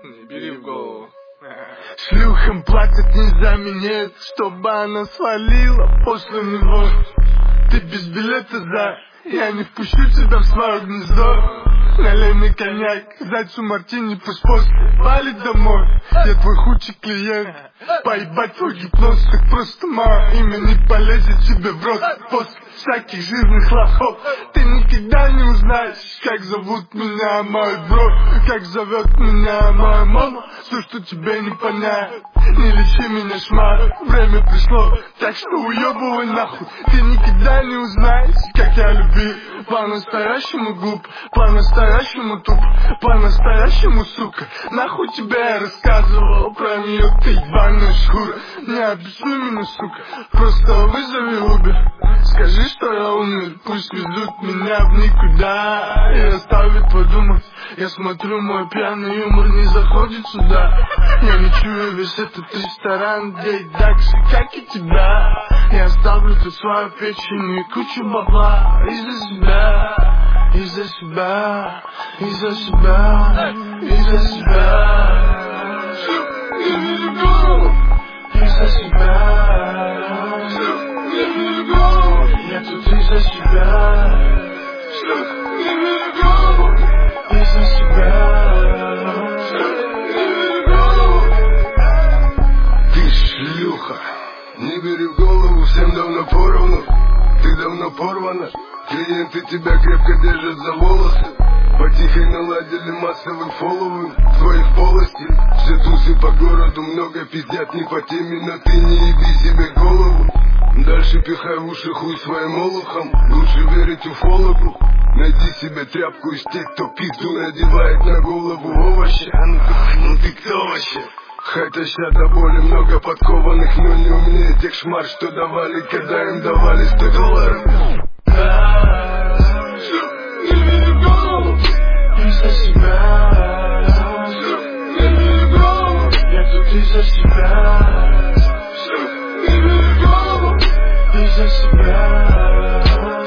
Не бери в голову. Шлюхам платят не за минет, чтобы она свалила после него. Ты без билета за, я не впущу тебя в свое гнездо. Налей мне коньяк, зайцу мартини, пусть после валит домой. Я твой худший клиент, поебать твой гипноз, так просто мое имя не полезет тебе в рот. После всяких жирных лохов ты никогда не узнаешь, как зовут меня мой бро, как зовет меня моя мама. Все, что тебе не понять, не лечи меня, шмар, время пришло, так что уебывай нахуй. Ты никогда не узнаешь, как я любил. По-настоящему глуп, по-настоящему туп, по-настоящему, сука. Нахуй тебе я рассказывал про нее, ты ебаная шкура. Не объясни меня, сука, просто вызови Убер. Скажи, что я умер, пусть везут меня в никуда и оставят подумать. Я смотрю, мой пьяный юмор не заходит сюда. Я не чую весь этот ресторан, где и даксы, как и тебя. Я оставлю тут свою печень и кучу бабла из-за себя, из-за себя, из-за себя, из-за себя, из-за себя. Я тут из-за себя, из-за себя. Ты шлюха, не бери в голову, всем давно поровну. Ты давно порвана, клиенты тебя крепко держат за волосы. Потихоньку наладили массовый фолловинг твоих полостей. Все тусы по городу, много пиздят не по теме, но ты не еби себе голову. Дальше пихай в уши хуй своим олухом, лучше верить уфологу. Найди себе тряпку из тех, кто пизду надевает на голову овощи. Ну ты кто вообще? Хотя ща до боли много подкованных, но не умнее тех шмар, что давали, когда им давали $100. Из-за себя, я тут из-за себя, из-за себя,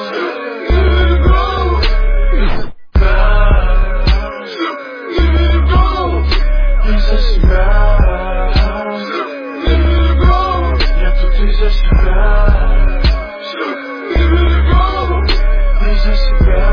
из-за себя, я тут из-за себя, из-за себя.